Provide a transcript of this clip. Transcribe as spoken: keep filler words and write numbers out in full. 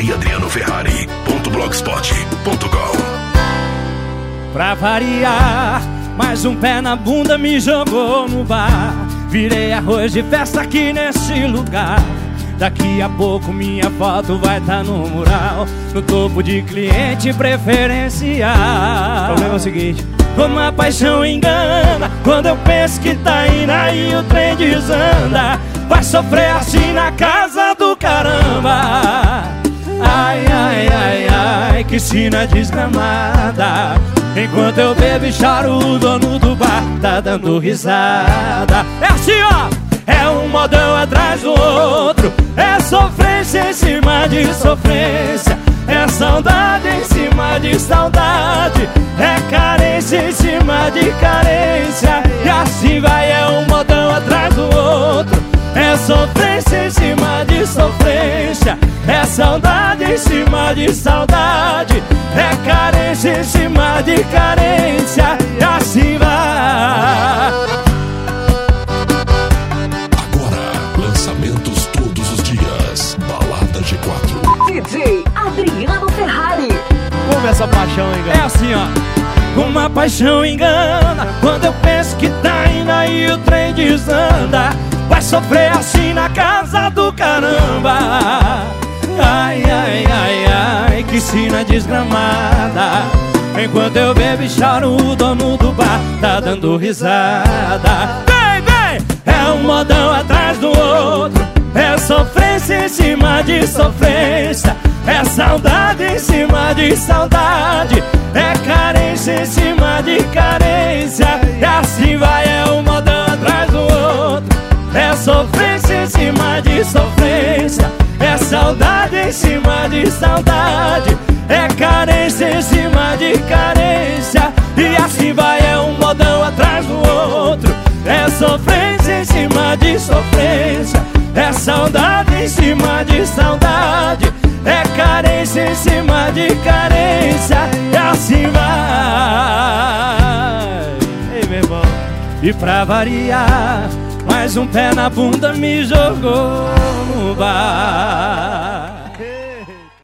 D J Adriano Ferrari ponto blogspot ponto com. Pra variar, mais um pé na bunda me jogou no bar. Virei arroz de festa aqui nesse lugar. Daqui a pouco minha foto vai tá no mural, no topo de cliente preferencial. O problema é o seguinte: como a paixão engana, quando eu penso que tá indo aí o trem desanda. Vai sofrer assim na casa do caramba. Ai, ai, ai, ai, que sina desgramada. Enquanto eu bebo e choro, o dono do bar tá dando risada. É assim, ó, é um modão atrás do outro. É sofrência em cima de sofrência. É saudade em cima de saudade. É carência em cima de carência. E assim vai, é um modão atrás do outro. É sofrência em cima de sofrência. É saudade em cima de saudade. É carência em cima de carência. E assim vai. Agora, lançamentos todos os dias. Balada G quatro. D J Adriano Ferrari. Como é essa paixão, hein, É galera? assim, ó. Uma paixão engana, quando eu penso que tá indo aí o trem desanda. Vai sofrer assim na casa do caramba. Ai, ai, ai, ai, que sina desgramada. Enquanto eu bebo e choro, o dono do bar tá dando risada. Vem, vem! É um modão atrás do outro. É sofrência em cima de sofrência. É saudade em cima de saudade. É carência em cima de carência. E assim vai, é um modão atrás do outro. É sofrência em cima de sofrência. É saudade em cima de saudade. É carência em cima de carência. E assim vai, é um modão atrás do outro. É sofrência em cima de sofrência. É saudade em cima de saudade. É carência em cima de carência. E assim vai. Ei, meu irmão. E pra variar, mais um pé na bunda me jogou no bar.